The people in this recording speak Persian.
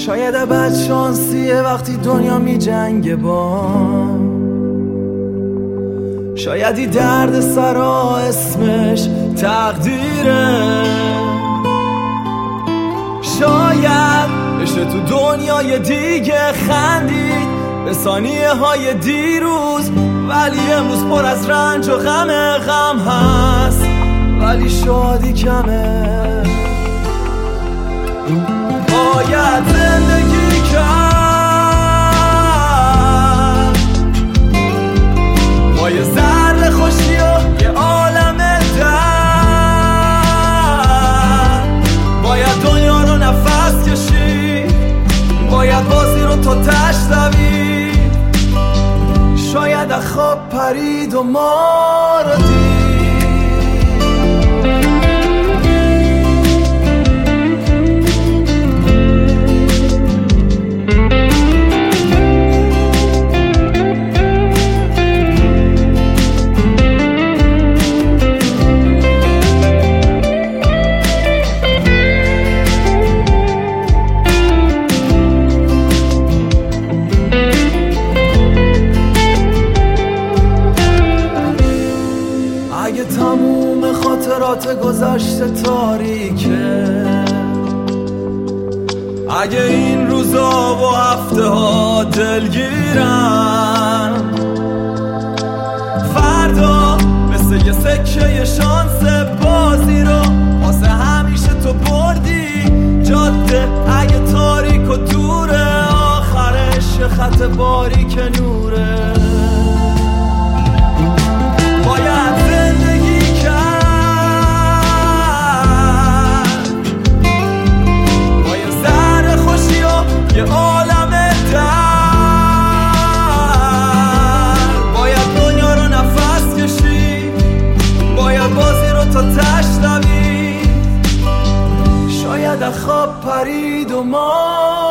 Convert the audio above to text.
شاید بد شانسیه وقتی دنیا می جنگه با، شایدی درد سرا اسمش تقدیره، شاید بشه تو دنیای دیگه خندید به ثانیه های دیروز، ولی امروز پر از رنج و غم هست، ولی شادی کمه. باید زندگی کرد با یه ذره خوشی و یه عالم درد، باید دنیا رو نفس کشید، باید بازی رو تا تش دوید، شاید از خواب پرید و ما رو دید. اگه تموم خاطرات گذشته تاریکه، اگه این روزا و هفته ها دلگیرن، فردا مثل یه سکه شانس بازی رو واسه همیشه تو بردی. جاده اگه تاریک و دوره، آخرش یه خط باریک نوره. باید زندگی کرد با یه ذره خوشی و یه عالم درد، باید دنیا رو نفس کشید، باید بازی رو تا تش دوید، شاید از خواب پرید و ما